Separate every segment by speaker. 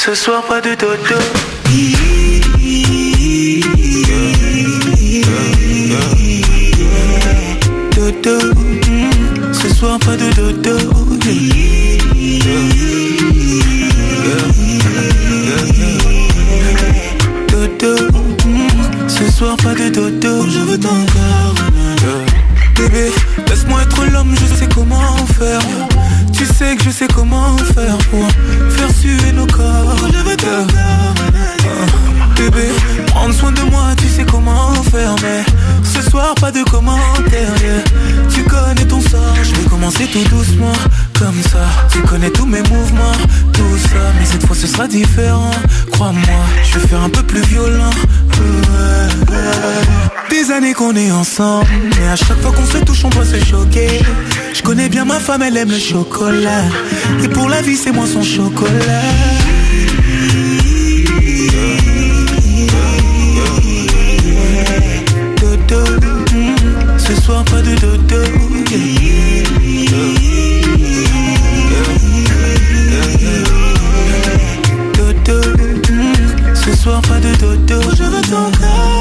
Speaker 1: Ce soir pas de dodo. Dodo. Ce soir pas de dodo. Dodo. Ce soir pas de dodo. Je veux ton corps. Bébé, laisse-moi être l'homme, je sais comment faire. Tu sais que je sais comment faire pour faire suer nos corps. Je veux ton corps. Bébé, prendre soin de moi, tu sais comment faire. Mais ce soir pas de commentaires, yeah. Tu connais ton sort, je vais commencer tout doucement. Comme ça, tu connais tous mes mouvements, tout ça. Mais cette fois ce sera différent, crois-moi. Je vais faire un peu plus violent. Des années qu'on est ensemble, mais à chaque fois qu'on se touche on doit se choquer. Je connais bien ma femme, elle aime le chocolat. Et pour la vie c'est moi son chocolat. Dodo, ce soir pas de dodo. Dodo, ce soir pas de dodo. Je veux ton corps.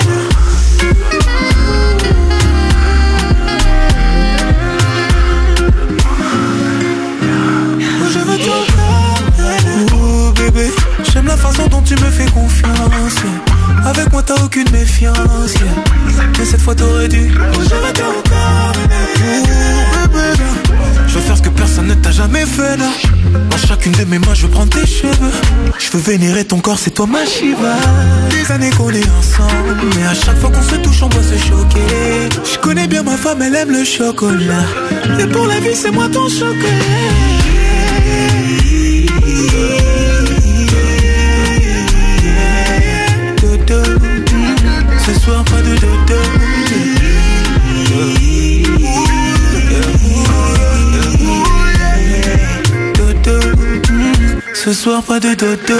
Speaker 1: Je veux ton corps. Oh bébé, j'aime la façon dont tu me fais confiance. Avec moi t'as aucune méfiance, yeah. Mais cette fois t'aurais dû. Oh je veux ton corps. Oh bébé, je veux faire ce que personne ne t'a jamais fait là. Dans chacune de mes mains je veux prendre tes cheveux. Je veux vénérer ton corps, c'est toi ma Shiva. Des années qu'on est ensemble, mais à chaque fois qu'on se touche on doit se choquer. Je connais bien ma femme, elle aime le chocolat. Et pour la vie c'est moi ton chocolat. Dodo, ce soir pas de dodo. Dodo, ce soir pas de dodo.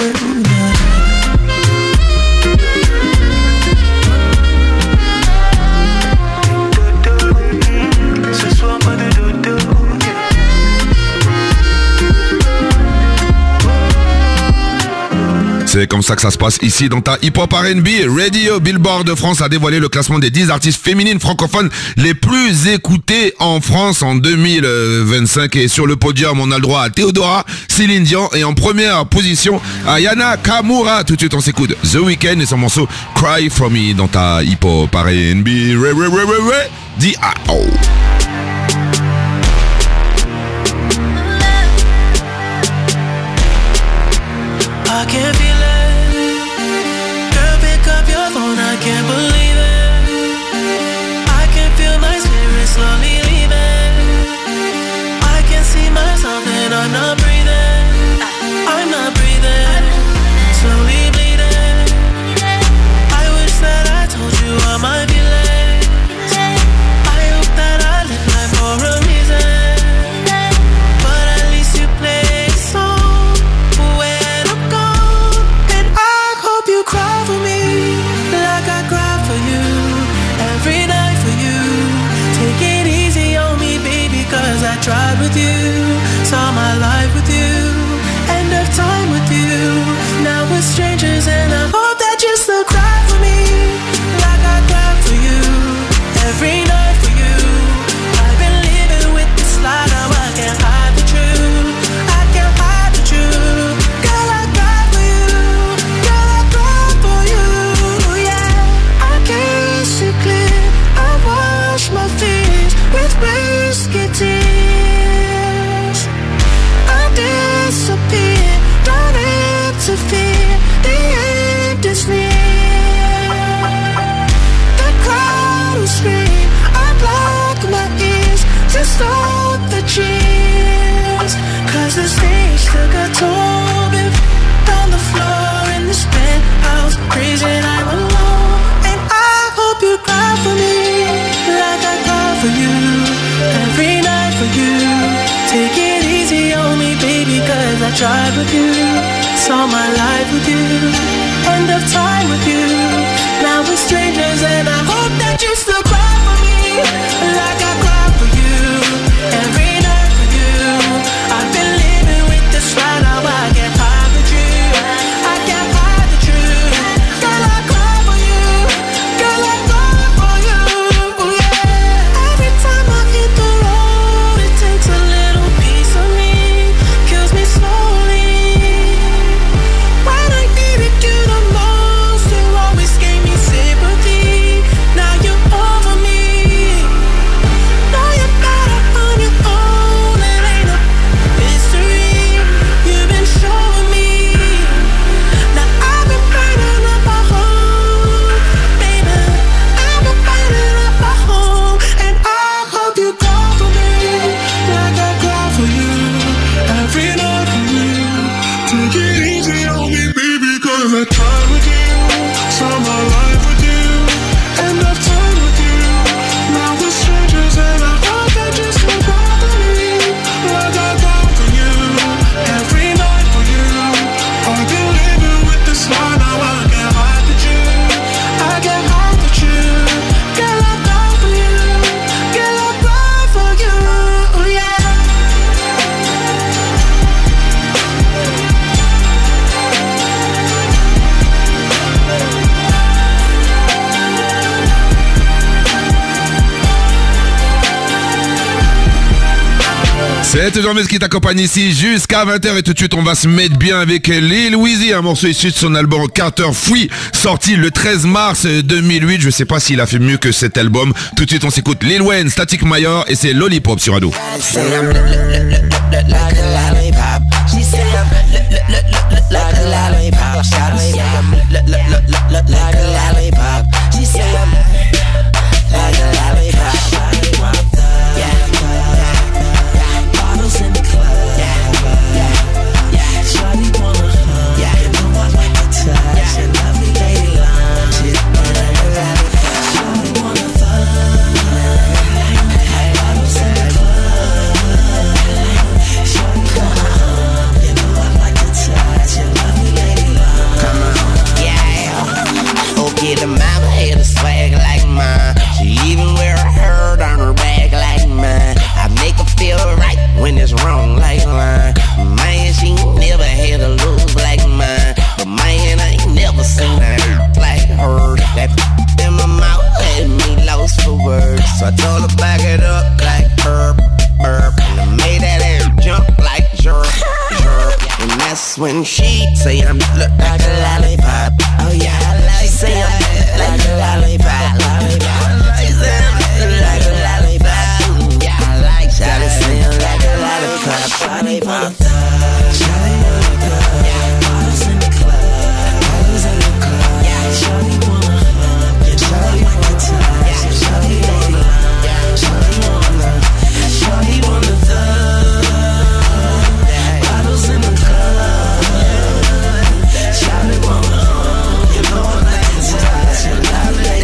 Speaker 2: C'est comme ça que ça se passe ici dans ta hip-hop R&B. Radio Billboard de France a dévoilé le classement des 10 artistes féminines francophones les plus écoutées en France en 2025. Et sur le podium, on a le droit à Théodora, Céline Dion et en première position, Ayana Kamura. Tout de suite, on s'écoute The Weeknd et son morceau Cry For Me dans ta hip-hop R&B. D.I.O.
Speaker 1: I can't feel it. Girl, pick up your phone, I can't believe it. I can feel my spirit slowly leaving. I can see myself and I'm not breathing. I'm not breathing. Slowly bleeding. I wish that I told you all my feelings. I hope that I live life for a reason. But at least you play a song where to go. And I hope you cry for me like I cry for you. Every night for you. Take it easy on me, baby, cause I tried with you. Saw my life with you. End of time with you. Now we're strangers and I hope that you still cry for me like I cry for you. Every night for you. I've been living with this lie, now I can't hide the truth. I can't hide the truth. Girl, I cry for you. Girl, I cry for you. Yeah, I can't see clear. I wash my fears with whiskey tears. I disappear, don't interfere. The end is near. The crowd will scream. I block my ears to stop the cheers. Cause the stage took a toll. Been on the floor in this penthouse, crazy I'm alone. And I hope you cry for me like I cry for you. Every night for you. Take it easy on me, baby, cause I tried with you. Saw my life with you. End of time with you. Now we're strangers and I hope that you still cry for me like I cry for you. Every night for you. I've been living with this right now, I can't hide the truth. Take it easy on me, baby, cause I tried with you, saw my life with you, and I've time with you. Now we're strangers and I hope that you still bother me like I go for you, every night for you. Are you living with this lie? Now I can't hide with you, I can't hide with you. Girl, I go for you, girl, I cry for you, yeah.
Speaker 2: C'est toujours Miss qui t'accompagne ici jusqu'à 20h et tout de suite on va se mettre bien avec Lil Weezy, un morceau issu de son album Carter Free, sorti le 13 mars 2008. Je sais pas s'il a fait mieux que cet album. Tout de suite on s'écoute Lil Wayne, Static Mayor et c'est Lollipop sur Ado.
Speaker 3: The mama had a swag like mine. She even wear a herd on her back like mine. I make her feel right when it's wrong like mine. Man, she never had a look like mine. But man, I ain't never seen a hurt like her. That in my mouth had me lost for words. So I told her back it up like burp, burp. And I made that air jump like jerk, jerk. And that's when she say I'm look like a lollipop. Oh yeah, I like she say I'm like a lollipop, lollipop. She say I'm like a lollipop. Yeah, I like Shawty say I'm like a lollipop, lollipop. Shawty wanna go, yeah. Bottles in the club, bottles in the club. Yeah, Shawty wanna hug, yeah. Shawty wanna touch, yeah. Shawty wanna, yeah. Shawty wanna, Shawty wanna thug. Bottles in the club, Shawty wanna hug, you know I like to touch, you love it.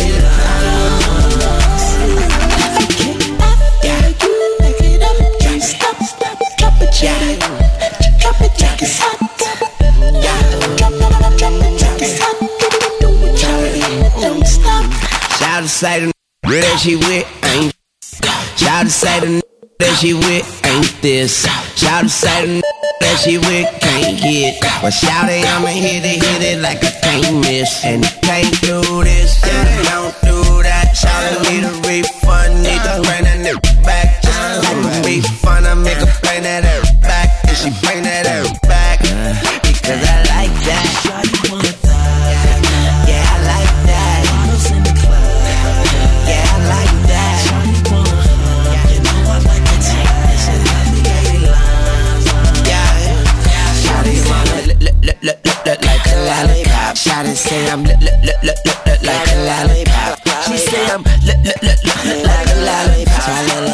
Speaker 3: Shout to say the that she with ain't. Shout to say the that she with ain't this. Shout to say the that she with can't hit. But shout it, I'ma hit it like I can't miss. And can't do this, and don't do that. Shout it, need a refund, need to bring that nigga back. Just like a refund, I make her bring that air back. And she bring that air back because I like that. Yeah, I like that. Yeah, I like that. You know I like the taste. Yeah, Shawty wanna like a lollipop. Shawty say I'm like a lollipop. She say I'm like a lollipop.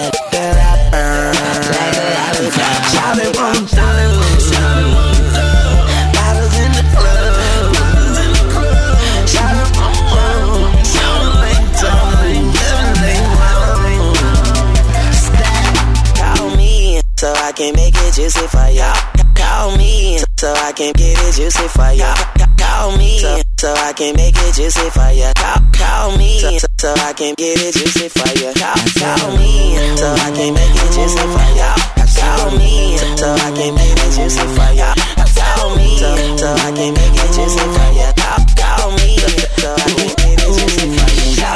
Speaker 3: Like a lollipop. Shawty wanna bottles in the club. Shawty wanna call me so I can make it juicy for ya. Call me so I can get it juicy for ya. Call me so I can make it juicy for ya. Call me so I can get it juicy for ya. Call me so I can make it juicy for ya. Call me so I can make it juicy for ya. Call me so I can make it juicy for ya. Call me so I can make it juicy for ya.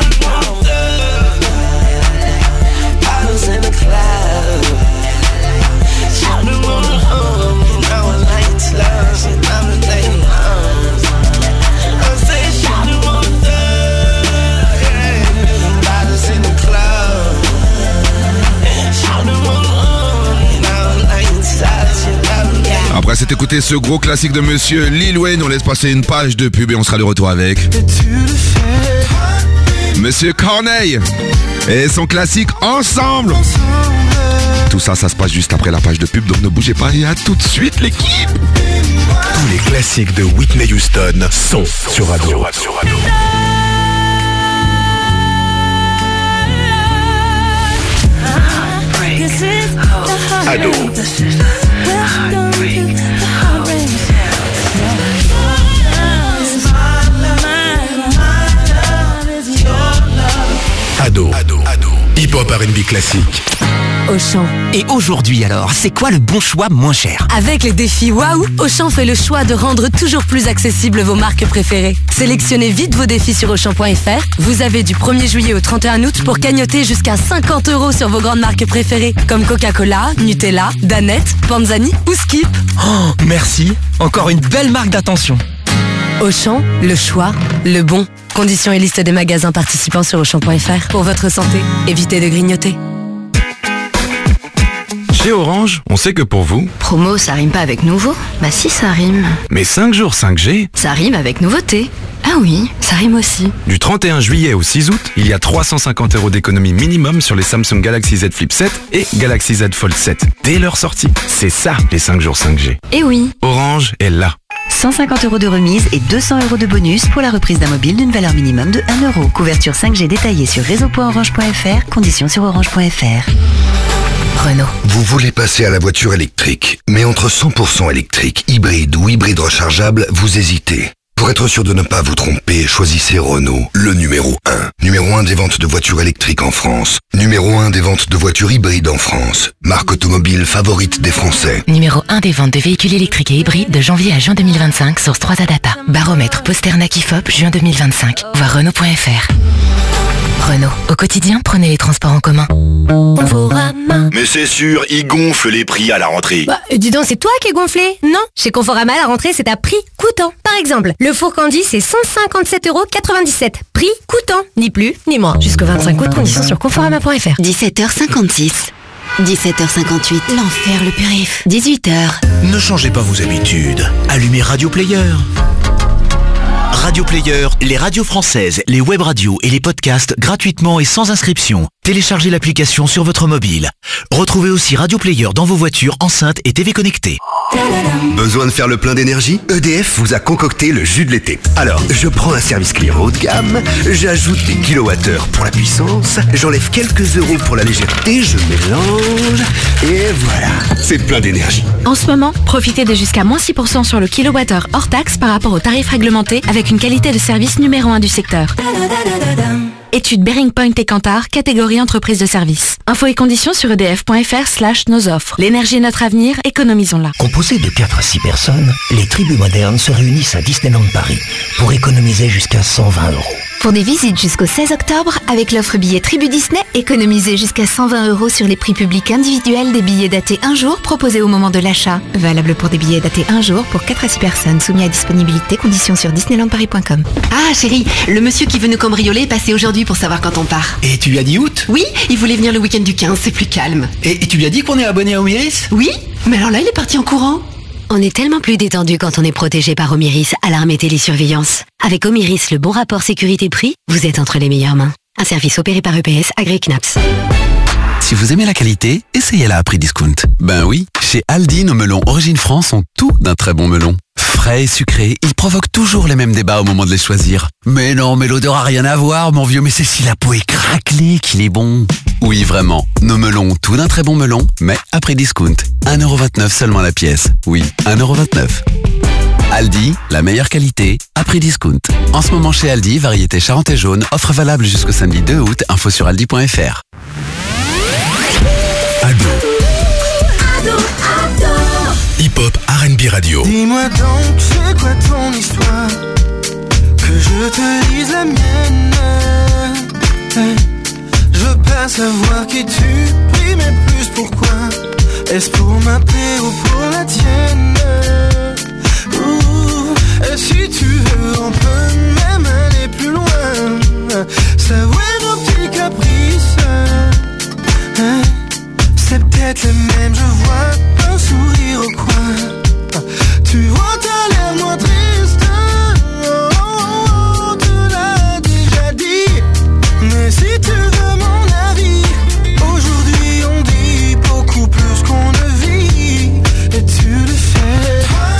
Speaker 3: Bottles in the club. Shawty wanna hug, you know I like to love, and I'm the lady long. I'm saying Shawty wanna thug, bottles in the club. Shawty wanna hug, you know I like to touch, and I'm the
Speaker 2: Après s'être écouté ce gros classique de monsieur Lil Wayne, on laisse passer une page de pub et on sera de retour avec Monsieur Corneille et son classique Ensemble. Tout ça, ça se passe juste après la page de pub, donc ne bougez pas et à tout de suite l'équipe.
Speaker 4: classiques de Whitney Houston sont sur Ado. Ado. Ado. Hip-hop R&B classique.
Speaker 5: Auchan.
Speaker 6: Et aujourd'hui alors, c'est quoi le bon choix moins cher?
Speaker 5: Avec les défis Waouh, Auchan fait le choix de rendre toujours plus accessibles vos marques préférées. Sélectionnez vite vos défis sur Auchan.fr. Vous avez du 1er juillet au 31 août pour cagnotter jusqu'à 50 € sur vos grandes marques préférées, comme Coca-Cola, Nutella, Danette, Panzani ou Skip.
Speaker 6: Oh, merci. Encore une belle marque d'attention.
Speaker 5: Auchan, le choix, le bon. Conditions et liste des magasins participants sur Auchan.fr. Pour votre santé, évitez de grignoter.
Speaker 7: Chez Orange, on sait que pour vous...
Speaker 8: Promo, ça rime pas avec nouveau? Bah si, ça rime.
Speaker 7: Mais 5 jours 5G...
Speaker 8: Ça rime avec nouveauté. Ah oui, ça rime aussi.
Speaker 7: Du 31 juillet au 6 août, il y a 350 € d'économie minimum sur les Samsung Galaxy Z Flip 7 et Galaxy Z Fold 7 dès leur sortie. C'est ça, les 5 jours 5G.
Speaker 8: Eh oui.
Speaker 7: Orange est là.
Speaker 9: 150 € de remise et 200 € de bonus pour la reprise d'un mobile d'une valeur minimum de 1 €. Couverture 5G détaillée sur réseau.orange.fr, conditions sur orange.fr.
Speaker 5: Renault.
Speaker 10: Vous voulez passer à la voiture électrique, mais entre 100% électrique, hybride ou hybride rechargeable, vous hésitez. Pour être sûr de ne pas vous tromper, choisissez Renault, le numéro 1. Numéro 1 des ventes de voitures électriques en France. Numéro 1 des ventes de voitures hybrides en France. Marque automobile favorite des Français.
Speaker 11: Numéro 1 des ventes de véhicules électriques et hybrides de janvier à juin 2025, source 3A Data. Baromètre Posternak IFOP, juin 2025. Voir Renault.fr. Renault. Au quotidien, prenez les transports en commun.
Speaker 4: Mais c'est sûr, ils gonflent les prix à la rentrée.
Speaker 12: Bah, dis donc, c'est toi qui es gonflé? Non, chez Conforama, la rentrée, c'est à prix coûtant. Par exemple, le four Candy, c'est 157,97 €. Prix coûtant, ni plus, ni moins. Jusqu'au 25 août, conditions sur Conforama.fr.
Speaker 9: 17h56. 17h58. L'enfer, le périph'. 18h.
Speaker 4: Ne changez pas vos habitudes. Allumez Radio Player. Radio Player, les radios françaises, les web radios et les podcasts gratuitement et sans inscription. Téléchargez l'application sur votre mobile. Retrouvez aussi Radio Player dans vos voitures, enceintes et TV connectées.
Speaker 10: Besoin de faire le plein d'énergie? EDF vous a concocté le jus de l'été. Alors, je prends un service client haut de gamme, j'ajoute des kilowattheures pour la puissance, j'enlève quelques euros pour la légèreté, je mélange, et voilà, c'est plein d'énergie.
Speaker 13: En ce moment, profitez de jusqu'à moins 6% sur le kilowattheure hors taxe par rapport au tarif réglementé avec une qualité de service numéro 1 du secteur. Étude Bearing Point et Kantar, catégorie entreprise de service. Infos et conditions sur edf.fr/nos offres. L'énergie est notre avenir, économisons-la.
Speaker 14: Composé de 4 à 6 personnes, les tribus modernes se réunissent à Disneyland Paris pour économiser jusqu'à 120 €.
Speaker 8: Pour des visites jusqu'au 16 octobre, avec l'offre billet Tribu Disney, économisez jusqu'à 120 € sur les prix publics individuels des billets datés 1 jour proposés au moment de l'achat. Valable pour des billets datés 1 jour pour 4 à 6 personnes, soumis à disponibilité, conditions sur disneylandparis.com.
Speaker 15: Ah chérie, le monsieur qui veut nous cambrioler est passé aujourd'hui pour savoir quand on part.
Speaker 14: Et tu lui as dit août?
Speaker 15: Oui, il voulait venir le week-end du 15, c'est plus calme.
Speaker 14: Et tu lui as dit qu'on est abonné à Omiris?
Speaker 15: Oui, mais alors là il est parti en courant.
Speaker 11: On est tellement plus détendu quand on est protégé par Omiris, alarme et télésurveillance. Avec Omiris, le bon rapport sécurité-prix, vous êtes entre les meilleures mains. Un service opéré par EPS, agréé CNAPS.
Speaker 16: Si vous aimez la qualité, essayez-la à prix discount. Ben oui, chez Aldi, nos melons Origine France ont tout d'un très bon melon. Frais et sucrés, ils provoquent toujours les mêmes débats au moment de les choisir. Mais non, mais l'odeur a rien à voir, mon vieux, mais c'est si la peau est craquelée qu'il est bon. Oui, vraiment, nos melons ont tout d'un très bon melon, mais à prix discount. 1,29 € seulement la pièce. Oui, 1,29 €. Aldi, la meilleure qualité, à prix discount. En ce moment chez Aldi, variété Charente et jaune, offre valable jusqu'au samedi 2 août, info sur aldi.fr.
Speaker 4: Ado. Hip-hop R&B radio.
Speaker 1: Dis-moi donc, c'est quoi ton histoire? Que je te dise la mienne. Je veux pas savoir qui tu pries, mais plus pourquoi. Est-ce pour ma paix ou pour la tienne? Et si tu veux, on peut même aller plus loin. Savourer nos petits caprices. C'est peut-être les mêmes, je vois un sourire au coin. Tu vois, t'as l'air moins triste. Oh, tu l'as déjà dit. Mais si tu veux mon avis, aujourd'hui on dit beaucoup plus qu'on ne vit. Et tu le sais. Toi,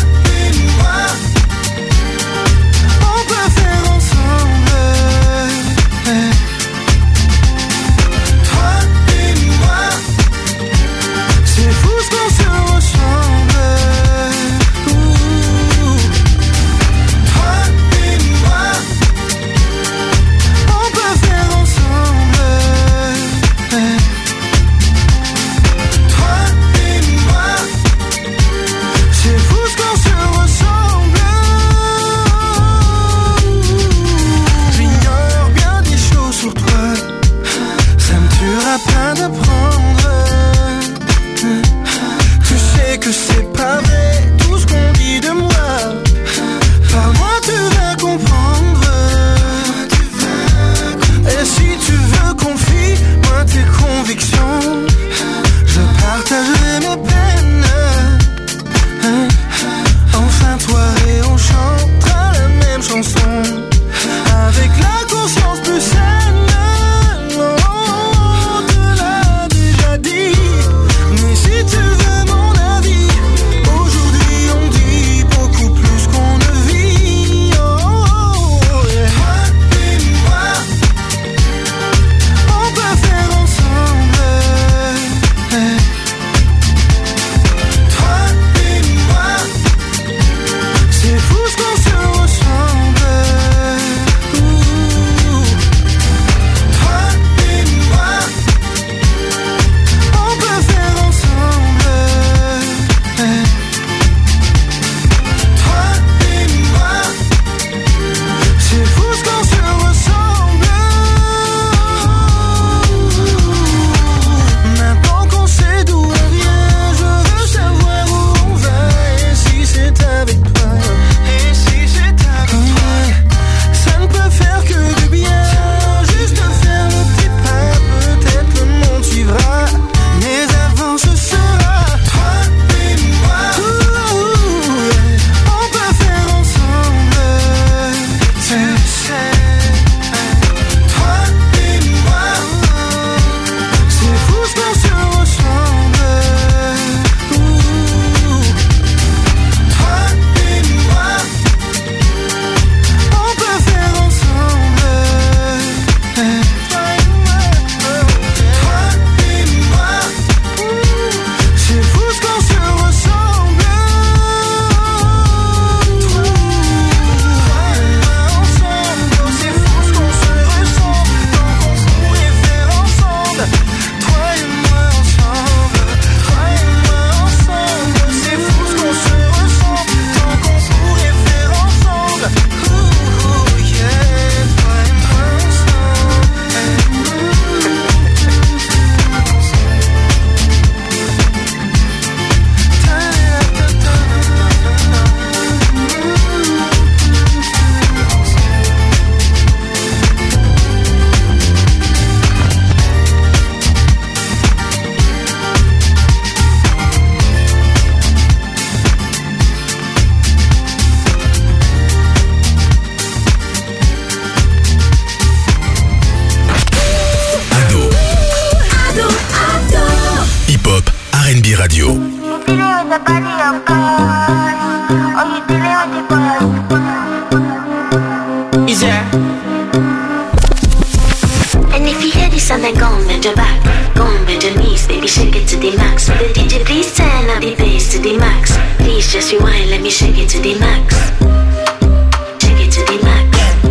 Speaker 17: body of God, or you dealing with the boss?
Speaker 1: Is that?
Speaker 18: And if you hear this sound, then go and bend your back, go and bend your knees, baby, shake it to the max. The DJ, please turn up the bass to the max. Please just rewind, let me shake it to the max. Shake it to the max.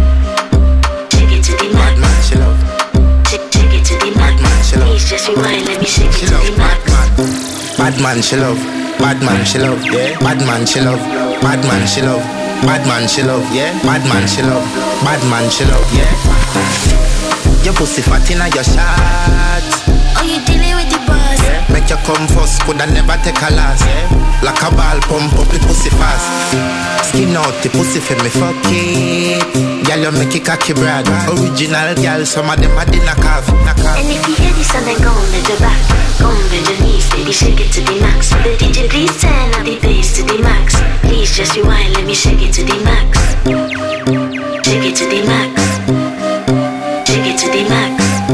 Speaker 18: Shake it to the max. Shake it to the max. Please just rewind, let me shake it to the max.
Speaker 3: Bad man, she love. Bad man, she love. Yeah. Bad man, she love. Bad man, she love. Bad man, she love. Yeah. Bad man, she love. Bad man, she love. Yeah. Your pussy fat inna your shot.
Speaker 17: Oh, you dealing with the boss?
Speaker 3: Yeah. Make you come first, coulda never take a last. Yeah. Like a ball, pump up the pussy fast. Skin out the pussy for me, fuck it. Girl, you make it cocky brad. Original girl, some of them are the knockoff.
Speaker 18: And if you hear this sound, then go and bend your back, go and bend your knees, baby, shake it to the max. The DJ, please turn up the bass to the max. Please just rewind, let me shake it to the max. Shake it to the max. Shake it to the max.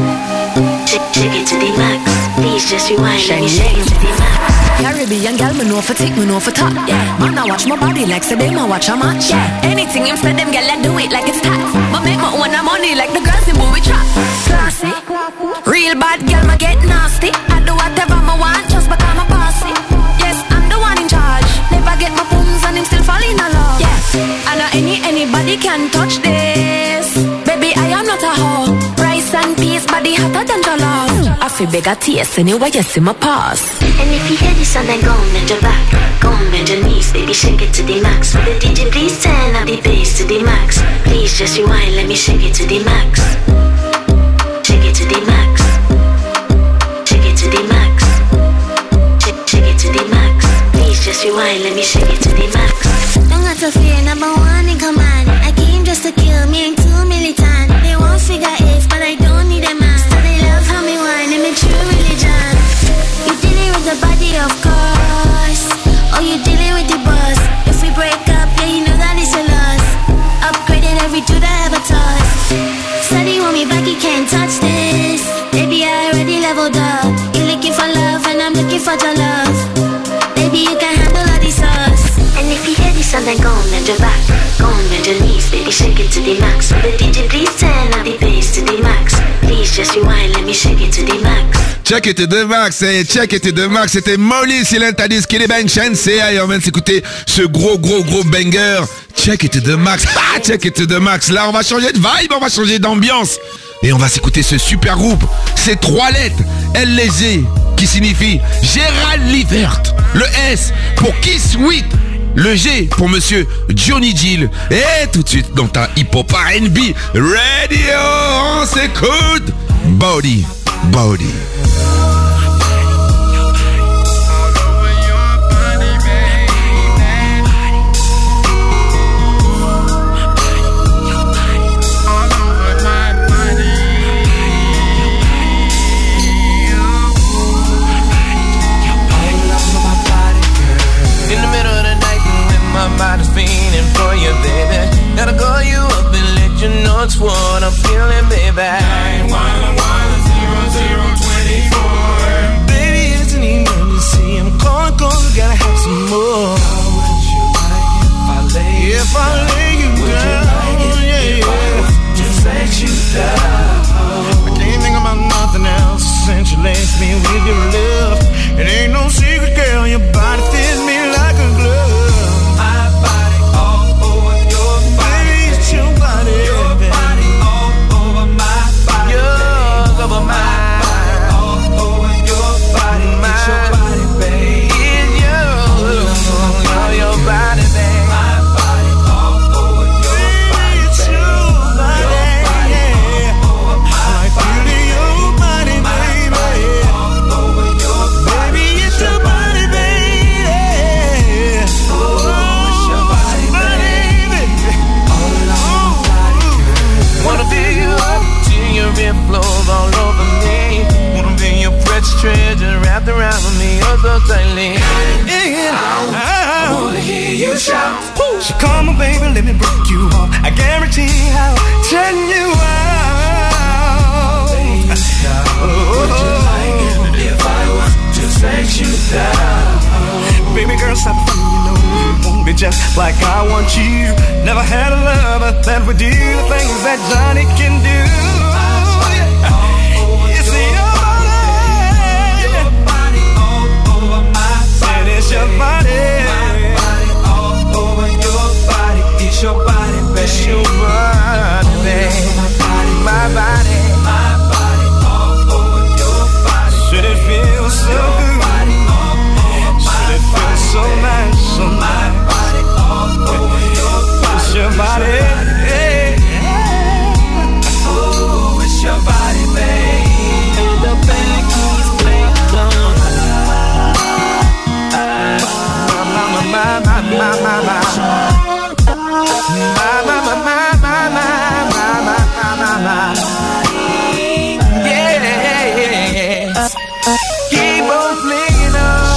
Speaker 18: Shake it to the max. Please just rewind, let me shake it to the max.
Speaker 5: Caribbean girl, me know for tick, me know for top. Yeah, man, I watch my body like say them I watch a match. Yeah, anything him say them girl, I do it like it's tax. But make my own money like the girls in movie trap. Classy, real bad girl, me get nasty. I do whatever I want just because I'm bossy. Yes, I'm the one in charge. Never get my booms and him still fall in love. Yeah, I know anybody can touch this. Baby, I am not a hoe. Rice and peas, body hotter than jollof. I feel big at taste anyway, you see my pass.
Speaker 18: And if you hear this sound, then go and bend your back, go and bend your knees, baby, shake it to the max. The DJ, please turn up the bass to the max. Please just rewind, let me shake it to the max. Shake it to the max. Shake it to the max. Shake it to the max. Please just rewind, let me shake it to the max.
Speaker 17: Don't got to fear, number one in command. I came just to kill me, ain't too militant. They won't figure it, but I don't need a man. So they love how me whine, I'm a true religion. You dealing with the body, of course, or you dealing with the boss. If we break up, yeah, you know that it's a loss. Upgraded every dude I ever touched. Said he want me back, he can't touch this. Baby, I already leveled up. You're looking for love, and I'm looking for your love. Baby, you can handle all the sauce.
Speaker 18: And if you hear this sound, then go and bend your back, go and bend your knees, baby, shake it to the max. The DJ, please turn up the bass to the max. Please just rewind, let me shake it to the max.
Speaker 2: Check it to the max, et check it to the max, c'était Molly Silentadis, Kelly Ben Chance, et on vient de s'écouter ce gros banger. Check it to the max, ah, check it to the max. Là, on va changer de vibe, on va changer d'ambiance. Et on va s'écouter ce super groupe. C'est 3 lettres, LG, qui signifie Gérald Livert. Le S pour Kiss Sweet. Le G pour monsieur Johnny Gill. Et tout de suite dans ta hip-hop R&B radio, on s'écoute Body.
Speaker 1: Body's feeling for you, baby. Gotta call you up and let you know it's what I'm feeling, baby. 911-0024. Baby, it's an emergency. I'm calling cause I gotta have some more. How would you like it if I lay you down? Just let you down. I can't think about nothing else since you laced me with your love. It ain't no secret, girl. Your body fits me like a glove. Over my body, all over your body, my body, babe. It's your body, babe. My body, all over your body, it's your body, all over my body, your body, baby. All over your body, baby, it's your body, baby. Oh, it's your body, baby. All over my body, girl. Wanna feel you up till your rib flows all over me. Wanna be your precious treasure wrapped around me, oh so tightly. I wanna hear you shout. So come on, baby, let me break you off. I guarantee I'll turn you out. Would you like it if I was to let you down?
Speaker 19: Baby girl, stop funny, you know you want me just like I want you. Never had a lover that would do the things that Johnny can do. It's your body all over my body. It's your body, my body all over your body. It's your body, baby. It's your body, baby. My body, my body all over your body. Should it feel so good? Should it feel so nice? So my body all over your body. It's your body, hey. Oh, it's your body, baby. The band keeps playing on. Yeah. Keep on playing on.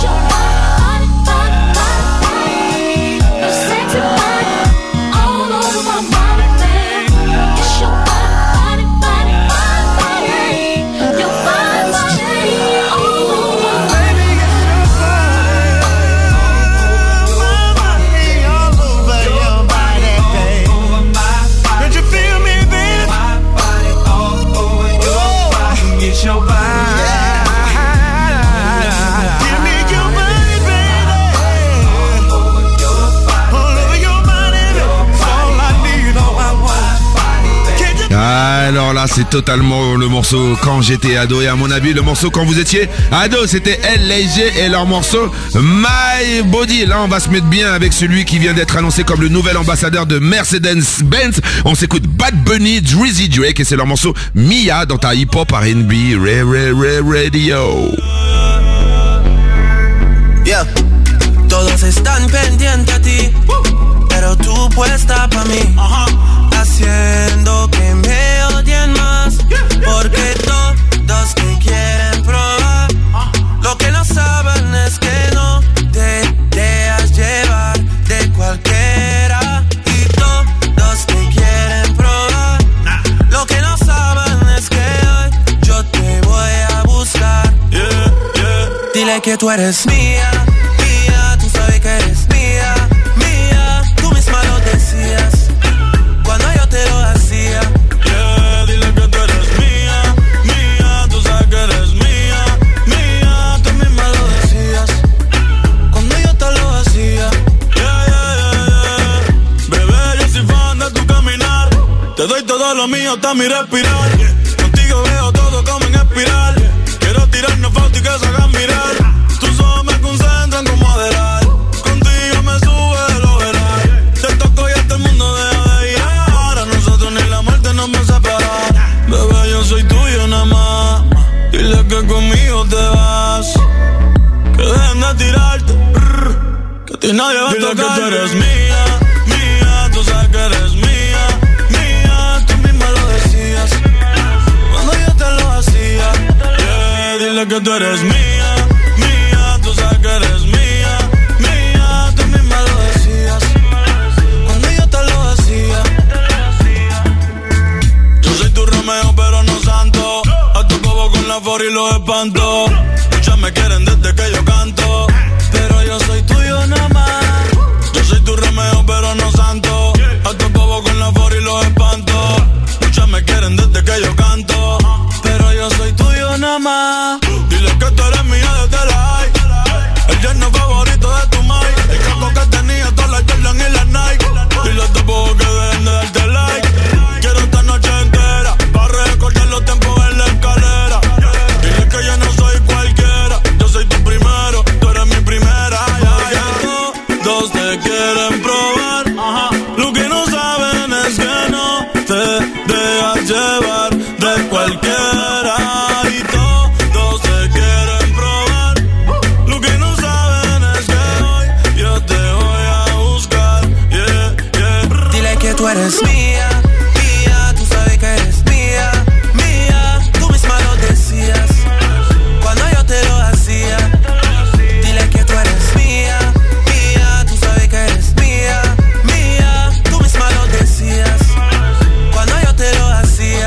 Speaker 17: Your sexy body all over my body, baby. It's your body, body, body. Your body, body all over my body.
Speaker 19: All over your body, baby. Don't you feel me, baby? My body all over your body. It's your body.
Speaker 2: Alors là, c'est totalement le morceau Quand j'étais ado. Et à mon avis, le morceau Quand vous étiez ado, c'était LG et leur morceau My Body. Là, on va se mettre bien avec celui qui vient d'être annoncé comme le nouvel ambassadeur de Mercedes-Benz. On s'écoute Bad Bunny, Drizzy Drake et c'est leur morceau Mia dans ta hip-hop R&B Radio.
Speaker 1: Yeah. Todos están pendientes a ti, pero tú puesta pa' mí, haciendo que me odien más, porque todos te quieren probar. Lo que no saben es que no te dejas llevar de cualquiera, y todos te quieren probar. Lo que no saben es que hoy yo te voy a buscar. Dile que tú eres mía, mía, tú sabes que eres mía, mía, tú misma lo decías cuando yo te lo hacía.
Speaker 19: Dile que tú eres mía, mía, tú sabes que eres mía, mía, tú misma lo decías cuando yo te lo hacía. Bebé, yo soy fan de tu caminar, te doy todo lo mío hasta mi respirar. Contigo veo todo como en espiral, quiero tirarnos fotos y que se hagan mirar. Tus ojos me concentran como Adderall, contigo me sube lo veral. Te toco y hasta el mundo deja de girar, a nosotros ni la muerte nos va a separar. Bebé, yo soy tuyo nada más, dile que conmigo te vas, que dejen de tirarte, que a ti nadie va a tocar. Dile que tú eres mía, mía, tú sabes que eres mía, mía, tú misma lo decías cuando yo te lo hacía. Dile que tú eres mía, mía, tú sabes que eres mía, mía, tú misma lo decías cuando yo te lo hacía. Yo soy tu Romeo pero no santo, a tu cobo con la for y los espanto. Muchas me quieren desde que yo canto, pero yo soy tuyo nada más. Yo soy tu Romeo pero no santo, a tu cobo con la for y los espanto. Muchas me quieren desde que yo canto, pero yo soy tuyo nada más. Dile que tú eres mía desde la high, el yerno favorito de tu mai, el campo que tenía todas las Jordan y las Nike. Dile a tu poco que dejen de darte like, quiero esta noche entera para recordar los tiempos en la escalera. Dile que yo no soy cualquiera, yo soy tu primero, tú eres mi primera. Todos te quieren probar, lo que no saben es que no te dejas llevar de cualquiera, y todos te quieren probar. Lo que no saben es que hoy yo te voy a buscar.
Speaker 1: Dile que tú eres mía, mía, tú sabes que eres mía, mía, tú misma lo decías cuando yo te lo hacía. Dile que tú eres mía, mía, tú sabes que eres mía, mía, tú misma lo decías cuando yo te lo hacía.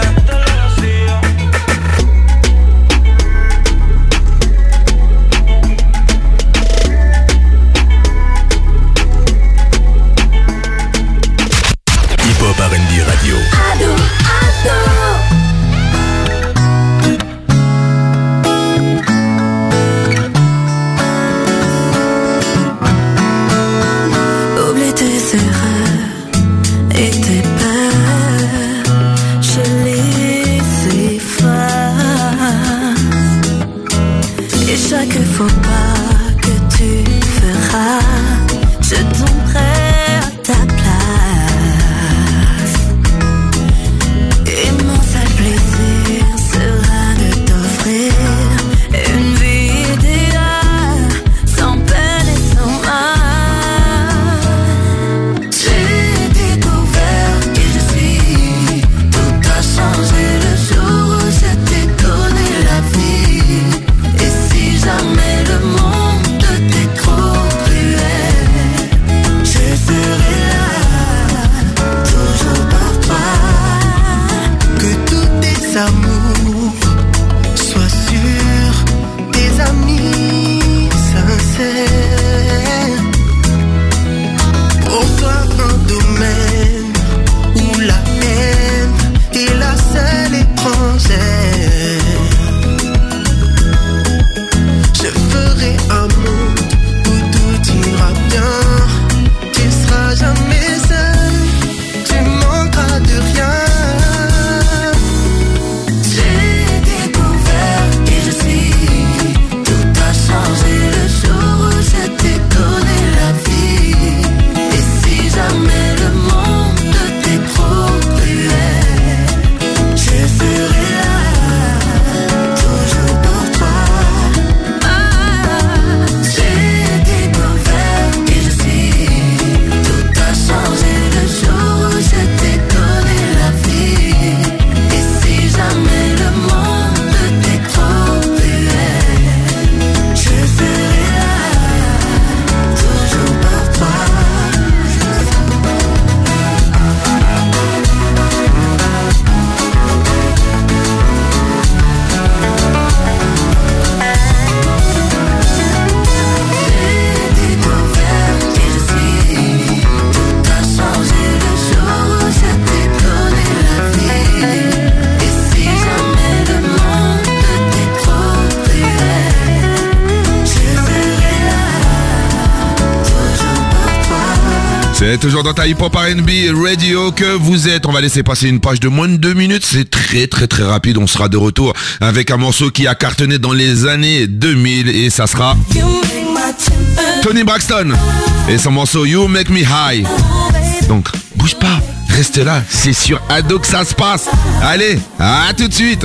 Speaker 2: Et toujours dans ta hip-hop R&B radio que vous êtes. On va laisser passer une page de moins de 2 minutes. C'est très très très rapide. On sera de retour avec un morceau qui a cartonné dans les années 2000 et ça sera Tony Braxton et son morceau You Make Me High. Donc, bouge pas, reste là. C'est sur Ado que ça se passe. Allez, à tout de suite.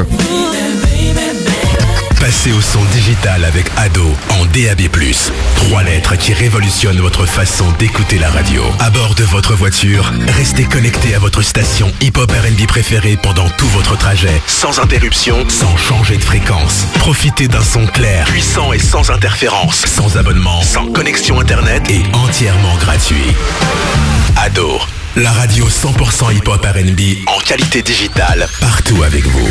Speaker 20: Passez au son digital avec Ado en DAB+. 3 lettres qui révolutionnent votre façon d'écouter la radio. À bord de votre voiture, restez connecté à votre station hip-hop R&B préférée pendant tout votre trajet. Sans interruption, sans changer de fréquence. Profitez d'un son clair, puissant et sans interférence. Sans abonnement, sans connexion internet et entièrement gratuit. Ado, la radio 100% hip-hop R&B en qualité digitale, partout avec vous.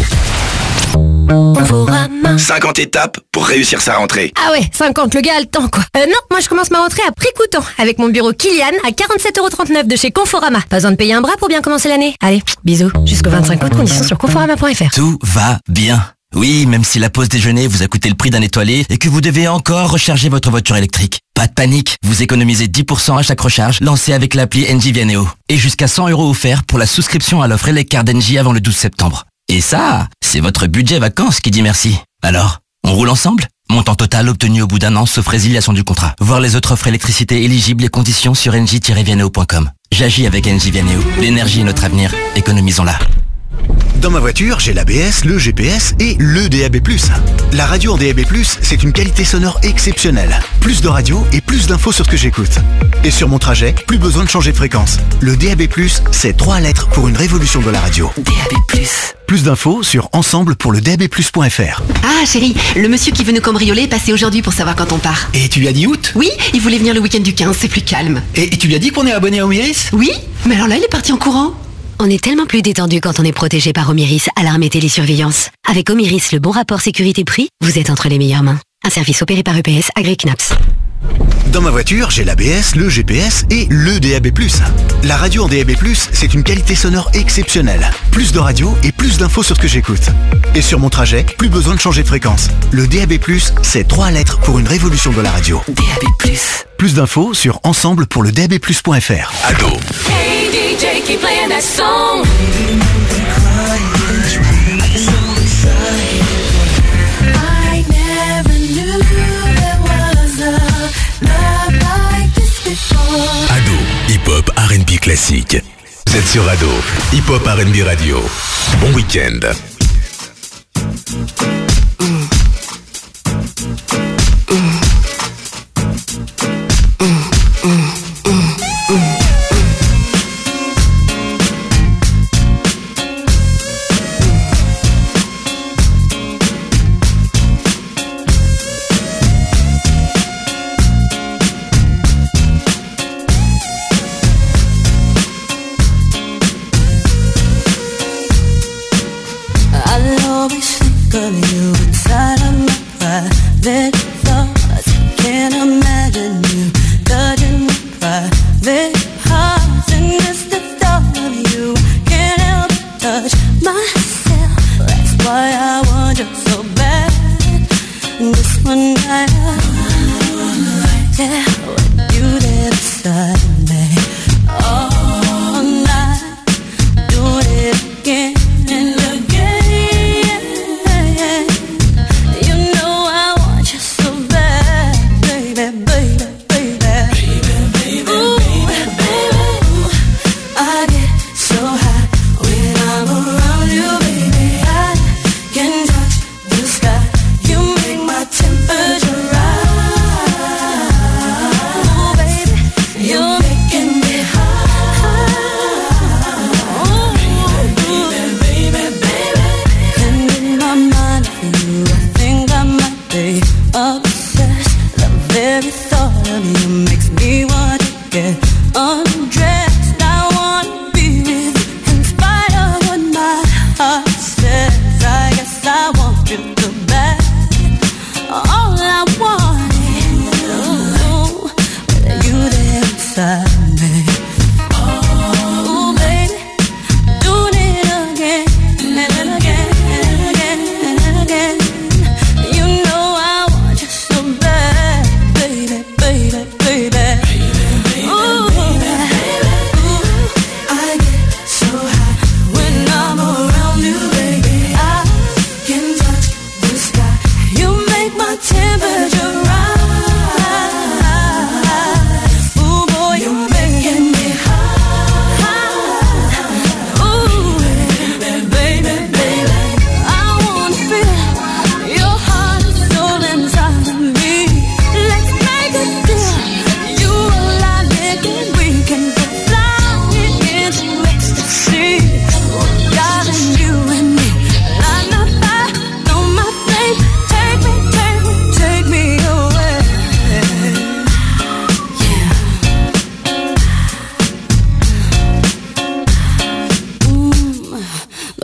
Speaker 21: 50 étapes pour réussir sa rentrée.
Speaker 12: Ah ouais, 50, le gars a le temps quoi. Non, moi je commence ma rentrée à prix coûtant avec mon bureau Kylian à 47,39€ de chez Conforama. Pas besoin de payer un bras pour bien commencer l'année. Allez, bisous. Jusqu'au 25 août, conditions sur conforama.fr.
Speaker 22: Tout va bien. Oui, même si la pause déjeuner vous a coûté le prix d'un étoilé et que vous devez encore recharger votre voiture électrique. Pas de panique, vous économisez 10% à chaque recharge lancée avec l'appli Engie Vianeo. Et jusqu'à 100€ offerts pour la souscription à l'offre Eleccar d'Engie avant le 12 septembre. Et ça, c'est votre budget vacances qui dit merci. Alors, on roule ensemble ? Montant total obtenu au bout d'un an sauf résiliation du contrat. Voir les autres offres électricité éligibles et conditions sur engie-vianeo.com. J'agis avec Engie Vianeo. L'énergie est notre avenir. Économisons-la.
Speaker 23: Dans ma voiture, j'ai l'ABS, le GPS et le DAB+. La radio en DAB+, c'est une qualité sonore exceptionnelle. Plus de radio et plus d'infos sur ce que j'écoute. Et sur mon trajet, plus besoin de changer de fréquence. Le DAB+, c'est 3 lettres pour une révolution de la radio.
Speaker 9: DAB+.
Speaker 23: Plus d'infos sur ensemble pour le DAB+.fr.
Speaker 15: Ah chérie, le monsieur qui veut nous cambrioler est passé aujourd'hui pour savoir quand on part.
Speaker 6: Et tu lui as dit août ?
Speaker 15: Oui, il voulait venir le week-end du 15, c'est plus calme.
Speaker 6: Et tu lui as dit qu'on est abonné à Omiris ?
Speaker 15: Oui, mais alors là il est parti en courant.
Speaker 5: On est tellement plus détendu quand on est protégé par Omiris, alarme et télésurveillance. Avec Omiris, le bon rapport sécurité-prix, vous êtes entre les meilleures mains. Un service opéré par EPS, agréé CNAPS.
Speaker 23: Dans ma voiture, j'ai l'ABS, le GPS et le DAB+. La radio en DAB+, c'est une qualité sonore exceptionnelle. Plus de radio et plus d'infos sur ce que j'écoute. Et sur mon trajet, plus besoin de changer de fréquence. Le DAB+, c'est 3 lettres pour une révolution de la radio.
Speaker 9: DAB+.
Speaker 23: Plus d'infos sur ensemble pour le DAB+.fr.
Speaker 20: Ado.
Speaker 1: Hey DJ, keep playing that song. I never knew there was a love like this before.
Speaker 20: Ado, hip-hop R&B classique. Vous êtes sur Ado, hip-hop R&B radio. Bon week-end.
Speaker 1: I'll always think of you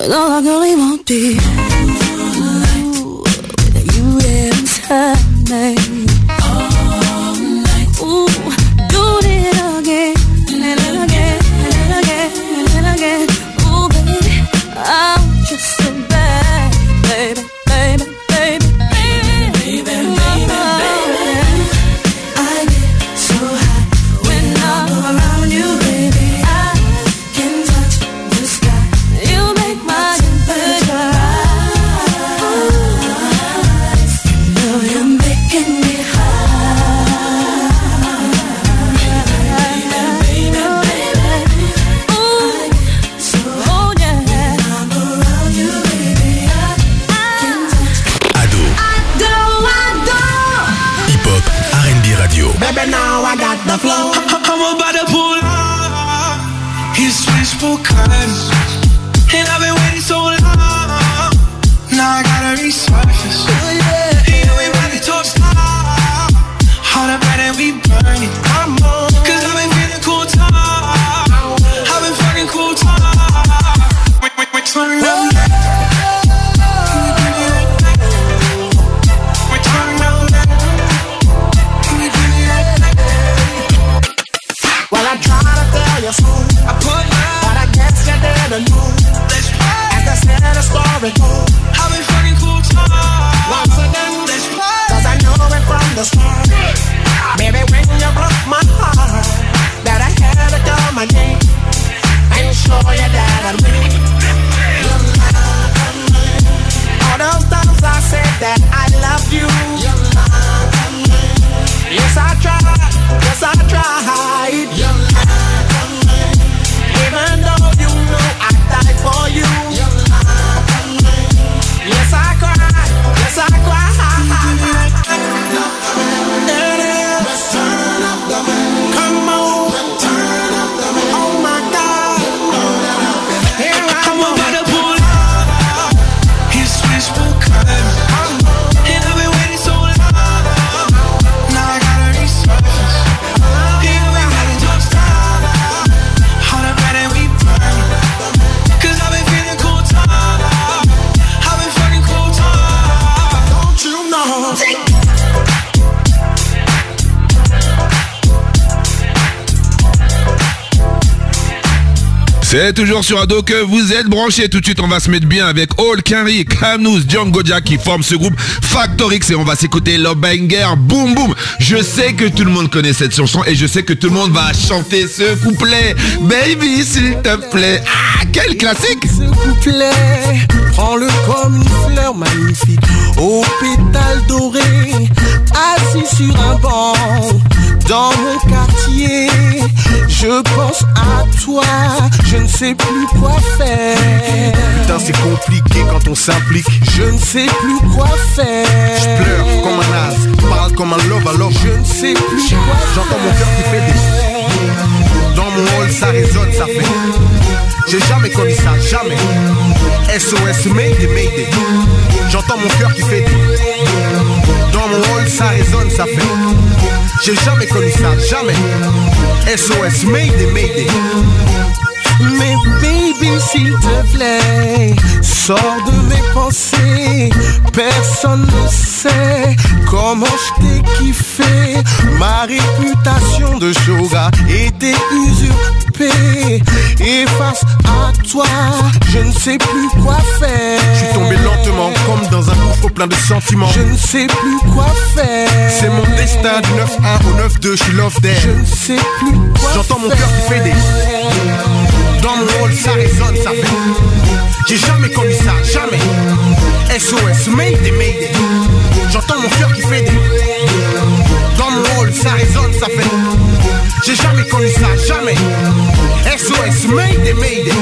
Speaker 1: but all I really want to be with you inside me. All night. Ooh, doing it again and again and again and again. Ooh, baby, I want you so bad, baby, baby, baby, baby, baby, baby, baby. I get so high when I'm around you, baby. I can touch the sky. You make my temperature rise. You know you're making me baby, now I got the flow. I'm about to pull up. He's wishful kindness, and I've been waiting so long. Now I gotta resurface. You know we about to talk stop. All the bread that we burn it. Cause I've been feeling cool time. I've been fucking cool time. Turn up. Well, I try to tell you soon, but I guess you didn't know. As I said the story goes, I've been fucking cool time. Once again, cause I know it from the start. Baby, when you broke my heart, that I had to come again and show you that I'd win. All those times I said that I loved you. Yes, I tried. Yes, I tried. Even though you know I died for you. Yes, I cried. Yes, I cried. Come on. Oh my God. Here I am about to pull up. His wishful kindness. And I've been waiting so long. Now I gotta resurface. Here we gotta talk style. All the bread that we burn. Cause I've been feeling cool time. I've been fucking cool time. Don't you know?
Speaker 2: C'est toujours sur Ado que vous êtes branchés. Tout de suite, on va se mettre bien avec All Kenry, Camnous, Django Jack qui forment ce groupe Factor X et on va s'écouter Love Banger, Boom Boom. Je sais que tout le monde connaît cette chanson et je sais que tout le monde va chanter ce couplet. Baby, s'il te plaît. Ah, quel classique!
Speaker 1: Ce couplet, prends-le comme une fleur magnifique, aux pétales dorés, assis sur un banc, dans mon quartier. Je pense à toi, je ne sais plus quoi faire.
Speaker 7: Putain, c'est compliqué quand on s'implique.
Speaker 1: Je ne sais plus quoi faire.
Speaker 7: Je pleure comme un as, parle comme un love alors.
Speaker 1: Je ne sais plus quoi faire.
Speaker 7: J'entends mon cœur qui fait des... Dans mon hall, ça résonne, ça fait... J'ai jamais connu ça, jamais. SOS, Mayday, Mayday. J'entends mon cœur qui fait des... Dans mon hall, ça résonne, ça fait... J'ai jamais connu ça, jamais. SOS, Mayday, Mayday.
Speaker 1: Mais baby, s'il te plaît, sors de mes pensées. Personne ne sait comment je t'ai kiffé. Ma réputation de showga était usurpée. Et face à toi, je ne sais plus quoi faire.
Speaker 7: Je suis tombé lentement comme dans un gouffre plein de sentiments.
Speaker 1: Je ne sais plus quoi faire.
Speaker 7: C'est mon destin du 9-1 au 9-2, je suis love there.
Speaker 1: Je ne sais plus quoi faire.
Speaker 7: J'entends mon cœur qui fait des... Dans mon hall, ça résonne, ça fait... J'ai jamais connu ça, jamais. SOS, Mayday, Mayday. J'entends mon cœur qui fait des... Dans mon hall, ça résonne, ça fait... J'ai jamais connu ça, jamais. SOS, Mayday, Mayday.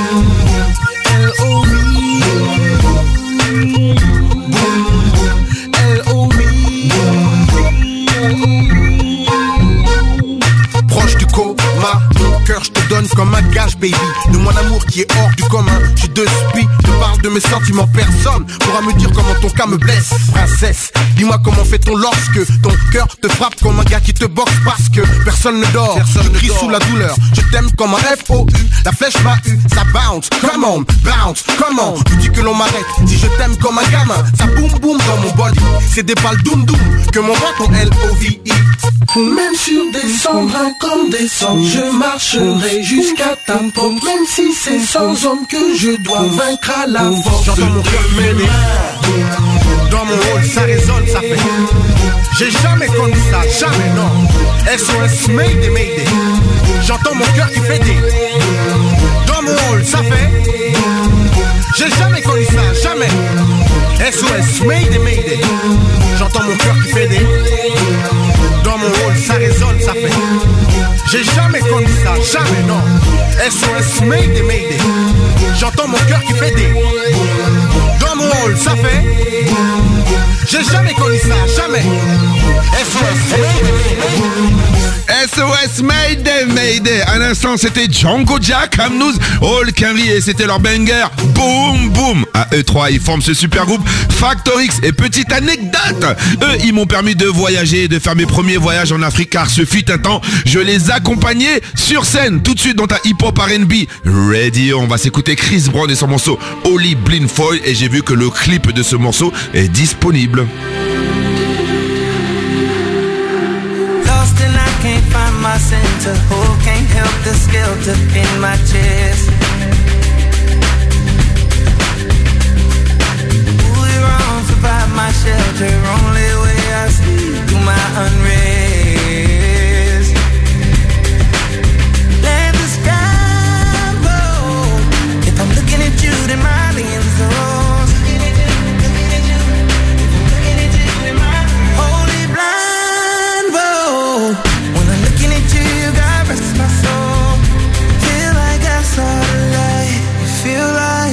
Speaker 7: Proche du coma, mon cœur je te donne comme un gage baby. Ne m'en amour qui est hors du commun. Je suis de spi, je parle de mes sentiments. Personne pourra me dire comment ton cas me blesse. Princesse, dis-moi comment fait-on lorsque ton cœur te frappe comme un gars qui te boxe. Parce que personne ne dort, je crie sous la douleur. Je t'aime comme un FOU, la flèche m'a eu, ça bounce. Come on, bounce, comment tu dis que l'on m'arrête? Si je t'aime comme un gamin, ça boum boum dans mon body. C'est des balles doum doum que mon bras ton LOVI.
Speaker 1: Même sur des cendres, comme des cendres, je marcherai jusqu'à ta porte. Même si c'est sans homme que je dois vaincre à la force.
Speaker 7: J'entends mon cœur m'aimer. Dans mon hall, ça résonne, ça fait. J'ai jamais connu ça, jamais non. SOS, Mayday, Mayday. J'entends mon cœur qui fait des. Dans mon hall, ça fait. J'ai jamais connu ça, jamais. SOS, Mayday, Mayday. J'entends mon cœur qui fait des. Dans mon hall, ça résonne, ça fait. J'ai jamais connu ça, jamais non. SOS, Mayday, Mayday. J'entends mon cœur qui fait des. Dans mon hall, ça fait. J'ai jamais connu ça, jamais. SOS,
Speaker 2: SOS Mayday, Mayday. À l'instant, c'était Django Jack, Amnouz, All Kenry et c'était leur banger Boom Boom. À eux trois, ils forment ce super groupe Factor X. Et petite anecdote, eux, ils m'ont permis de voyager, de faire mes premiers voyages en Afrique, car ce fut un temps, je les accompagnais sur scène. Tout de suite dans ta hip-hop R&B Radio, on va s'écouter Chris Brown et son morceau Holy Blind Foil. Et j'ai vu que le clip de ce morceau est disponible.
Speaker 1: Can't find my center, oh, can't help the skelter in my chest. Ooh, you're wrong, survive my shelter, only way I sleep through my unrest. Let the sky blow, if I'm looking at you, then my lens is rose. Holy blind bow. My soul, feel like I saw the light. Feel like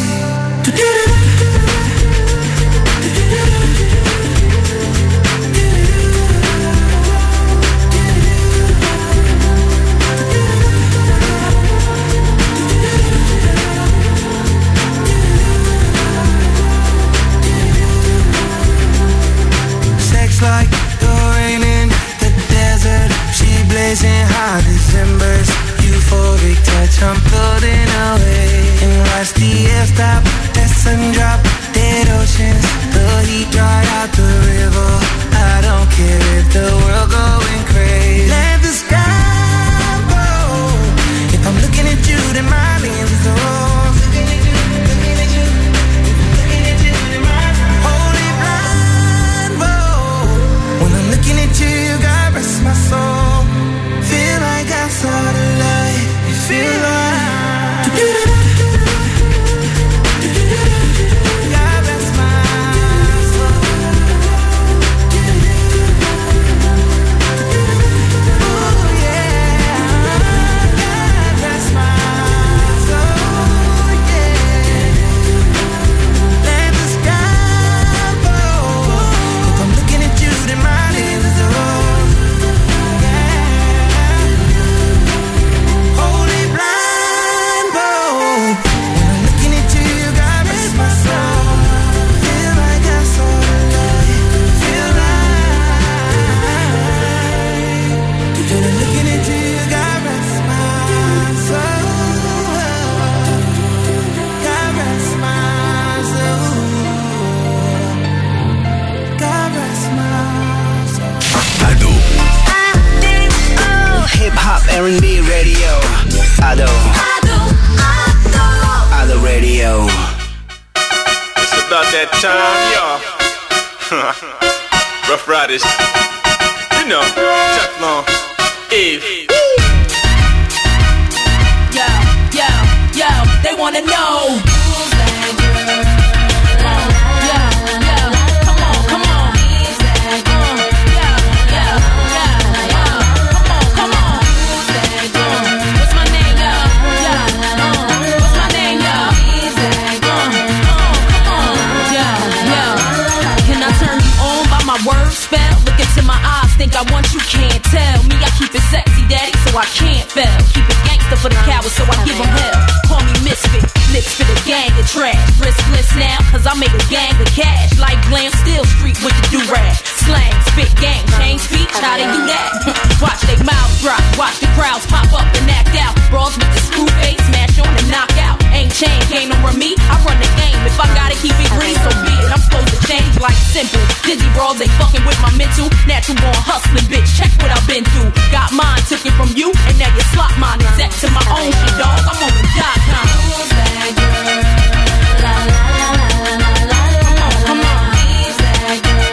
Speaker 1: sex like the rain in the desert. She blazing hot Decembers. Euphoric touch, I'm floating away. And watch the air stop, that sun drop, dead oceans. The heat dry out the river. I don't care if the world going crazy. Let the sky blow. If I'm looking at you, then my lens is rose. Holy blind bow. When I'm looking at you, you got rest my soul. Feel like I saw the light. Feel like God bless my soul. Ooh, yeah. God bless my soul, yeah. Let the sky blow. If I'm looking at you, then my lens is rose.
Speaker 3: Hip-hop R&B radio. Ado radio.
Speaker 8: It's about that time, y'all. Rough Riders. You know, Teflon, Eve.
Speaker 10: Yo, they wanna know. Think I want you, can't tell me. I keep it sexy, daddy, so I can't fail. Keep it gangster for the cowards, so I give them hell. Call me Miss simple. Dizzy bras, they fucking with my mental. Natural born hustling, bitch, check what I've been through. Got mine, took it from you, and now you slot mine. Except to my own shit, dog, I'm on the .com. Who's that girl? La la la la la la la. Come on, who's that girl?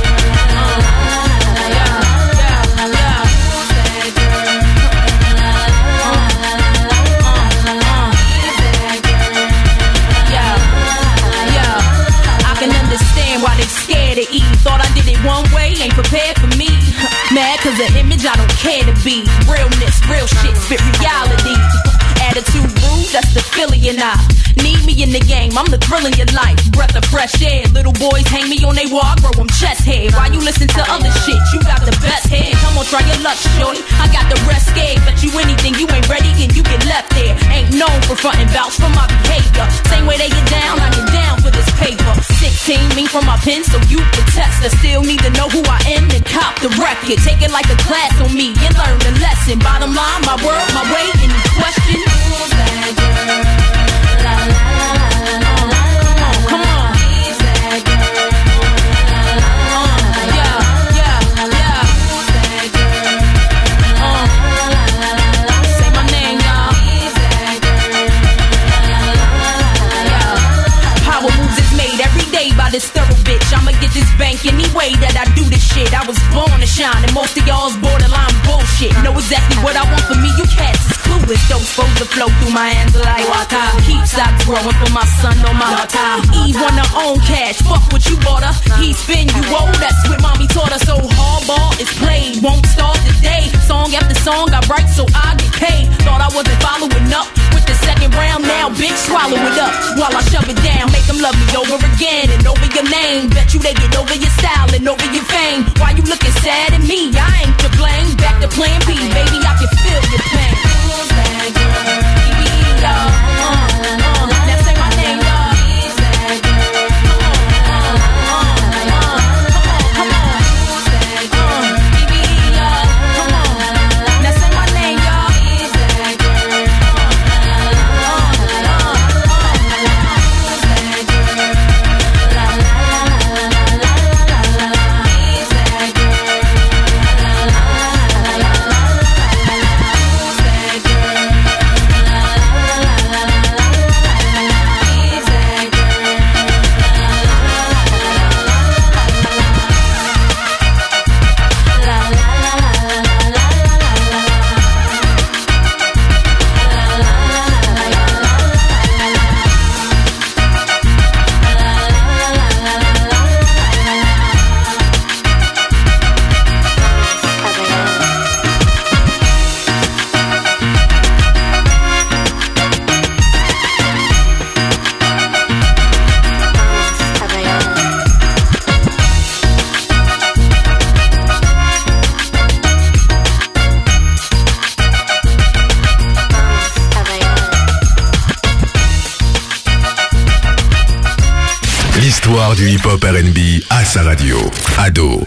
Speaker 10: Why they scared to eat? Thought I did it one way, ain't prepared for me. Mad cause the image I don't care to be. Realness, real shit, spit reality. Attitude rude, that's the Philly and I. Need me in the game, I'm the thrill in your life. Breath of fresh air, little boys hang me on they wall, I grow them chest hair. Why you listen to other shit? You got the best hair. Come on, try your luck, shorty. I got the rest scared. Bet you anything, you ain't ready and you get left there. Ain't known for frontin' vouch for my behavior. Same way they get down, I get down for this paper. 16 mean from my pen, so you can test. I still need to know who I am and cop the record. Take it like a class on me and learn the lesson. Bottom line, my word, my way, any question? Who's that girl? La la la la la la. Come on, who's that girl? La la la la la. Yeah, yeah. Who's that girl? La la la la. Say my name, y'all. Who's that girl? La la la la. Power moves is made every day by this thorough bitch. I'ma get this bank any way that I do this shit. I was born to shine, and most of y'all's borderline bullshit. Know exactly what I want for me, you cats is clueless. Don't supposed to flow through my hands like water. Keep stocks growing for my son on my water. Eve want her own cash, fuck what you bought her. He spin you old, that's what mommy taught her. So hardball is played, won't start today. Song after song I write so I get paid. Thought I wasn't following up with the second round, now bitch swallow it up while I shove it down. Make them love me over again and over your name. Bet you they get over your style and over your fame. Why you looking sad at me? I ain't to blame. Back to plan B, baby, I can feel your pain. Who's that girl? Now say my name, y'all. Who's that girl? Come on. Who's that girl? Come on. Now say my name, y'all. Who's that girl?
Speaker 20: L'histoire du hip-hop R&B à sa radio. Ado.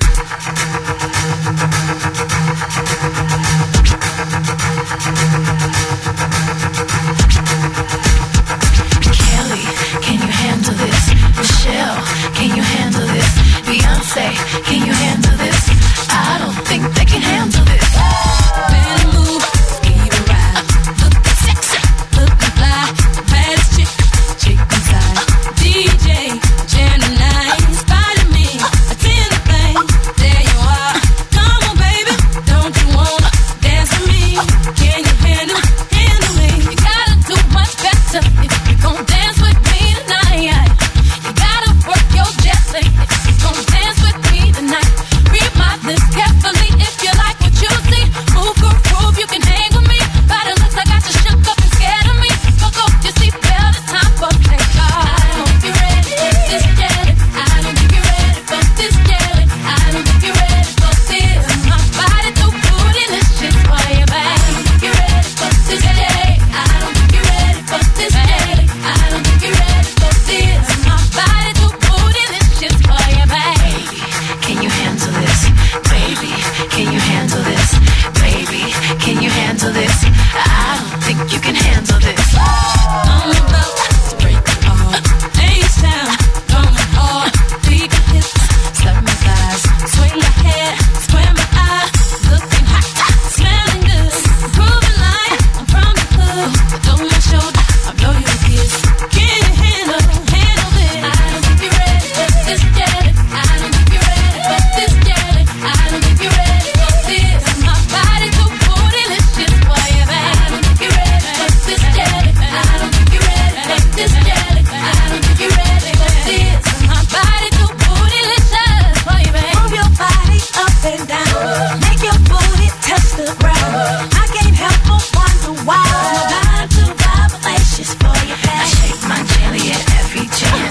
Speaker 1: Kelly, can you handle this? Michelle, can you handle this? Beyonce, can you handle this? I don't think they can handle this. Better move, even ride. Lookin' sexy, lookin' fly. Baddest chick inside. DJ, Gemini, inspired me. Attend the thing, there you are.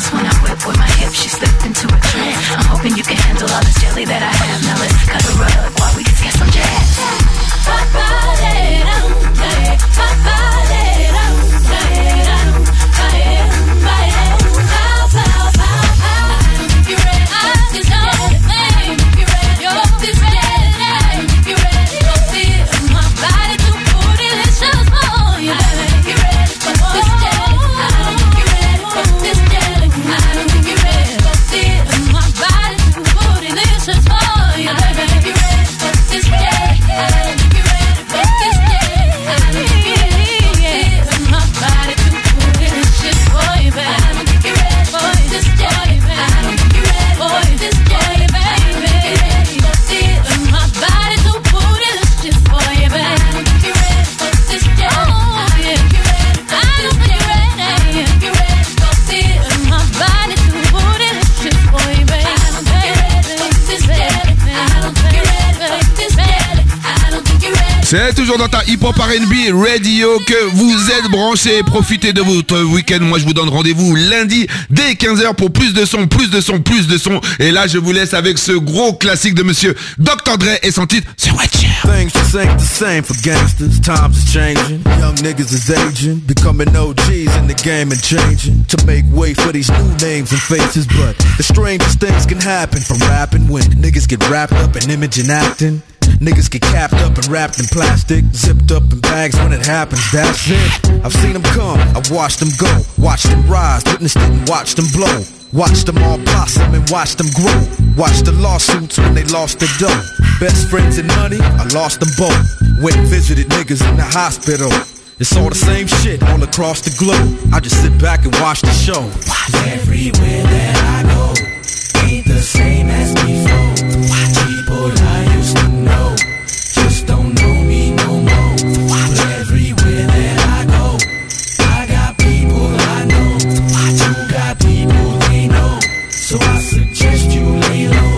Speaker 11: dance when I whip with my hips. She slipped into a trance. I'm hoping you can handle all this jelly that I have. Now let's cut a rug while we just get some jazz.
Speaker 2: C'est toujours dans ta hip-hop R&B radio que vous êtes branchés. Profitez de votre week-end. Moi, je vous donne rendez-vous lundi dès 15h pour plus de son, plus de son, plus de son. Et là, je vous laisse avec ce gros classique de monsieur Dr. Dre et son titre sur Watcher.
Speaker 13: Things just ain't the same for gangsters. Times is changing. Young niggas is aging. Becoming OGs in the game and changing. To make way for these new names and faces. But the strangest things can happen from rapping when niggas get wrapped up in image and acting. Niggas get capped up and wrapped in plastic, zipped up in bags when it happens, that's it. I've seen them come, I've watched them go, watched them rise, witnessed it and watched them blow. Watched them all blossom and watched them grow. Watched the lawsuits when they lost their dough. Best friends and money, I lost them both. Went and visited niggas in the hospital. It's all the same shit all across the globe. I just sit back and watch the show.
Speaker 1: Everywhere that I go ain't the same as before. People I used to know just don't know me no more. Everywhere that I go, I got people I know. You got people they know, so I suggest you lay low.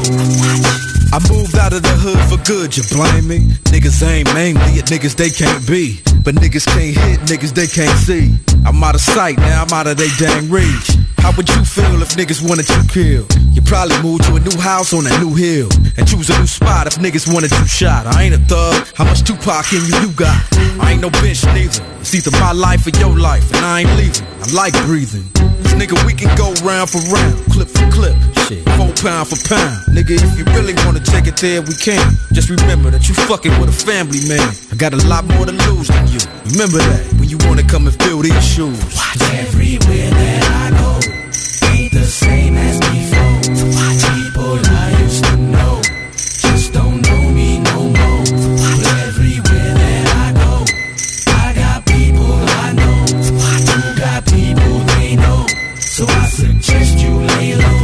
Speaker 13: I moved out of the hood for good, you blame me? Niggas aim mainly at niggas they can't be. But niggas can't hit, niggas they can't see. I'm out of sight, now I'm out of they dang reach. How would you feel if niggas wanted you killed? You probably move to a new house on a new hill and choose a new spot if niggas wanted you shot. I ain't a thug, how much Tupac in you got? I ain't no bitch neither. It's either my life or your life, and I ain't leaving. I like breathing. This nigga, we can go round for round, clip for clip, shit, 4 pound for pound. Nigga, if you really wanna take it there, we can. Just remember that you fucking with a family man. I got a lot more to lose than you. Remember that when you wanna come and fill these shoes.
Speaker 1: Everywhere that I go ain't the same as before. People I used to know just don't know me no more. Everywhere that I go, I got people I know. You got people they know, so I suggest you lay low.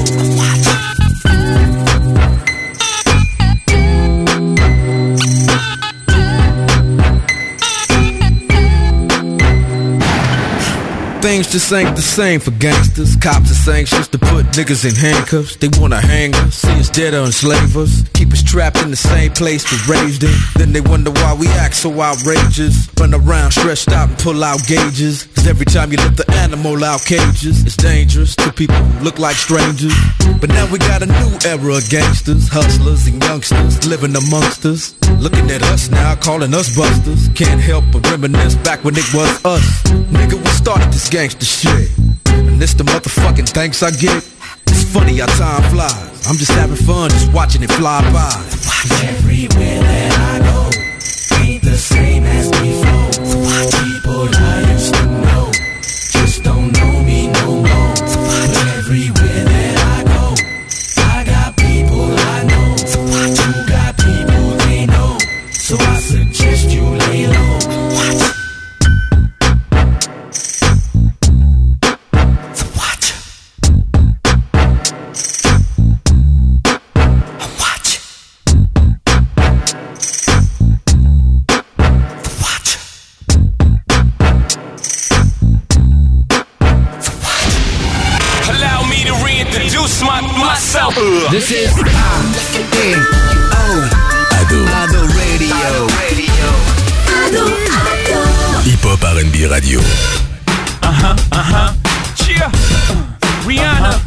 Speaker 13: Things just ain't the same for gangsters. Cops is anxious to put niggas in handcuffs. They wanna hang us, see us dead or enslave us. Keep us trapped in the same place we're raised in. Then they wonder why we act so outrageous. Run around stressed out and pull out gauges. Cause every time you let the animal out cages, it's dangerous to people who look like strangers. But now we got a new era of gangsters, hustlers and youngsters living amongst us. Looking at us now, calling us busters. Can't help but reminisce back when it was us. Nigga, we started this gangster shit, and this the motherfucking thanks I get. It's funny how time flies. I'm just having fun, just watching it fly by.
Speaker 1: Everywhere that I go ain't the same as before. People I used to know just don't know me no more. Everywhere that I go, I got people I know. You got people they know, so I suggest you lay low. Myself.
Speaker 20: This is Ado Radio. Hip Hop R&B Radio.
Speaker 8: Cheer. Rihanna.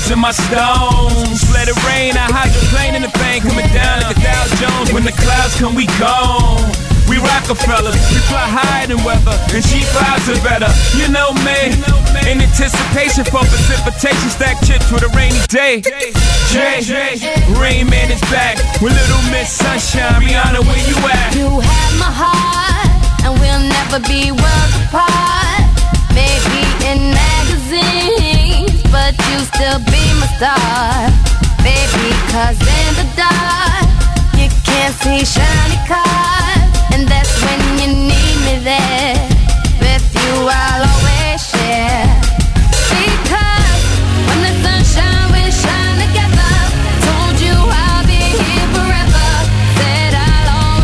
Speaker 4: jewels in my stones. Let it rain, I hydroplane in the bank, coming down like a Dow Jones. When the clouds come, we gone. We Rockefellers, we fly higher than weather, and cheap vibes are better. You know me, in anticipation for precipitation, stack chips with a rainy day. Jay, Rain Man is back with Little Miss Sunshine. Rihanna, where you at?
Speaker 10: You have my heart, and we'll never be worlds apart. Maybe in magazines, but you still be my star. Baby, 'cause in the dark, you can't see shiny cars.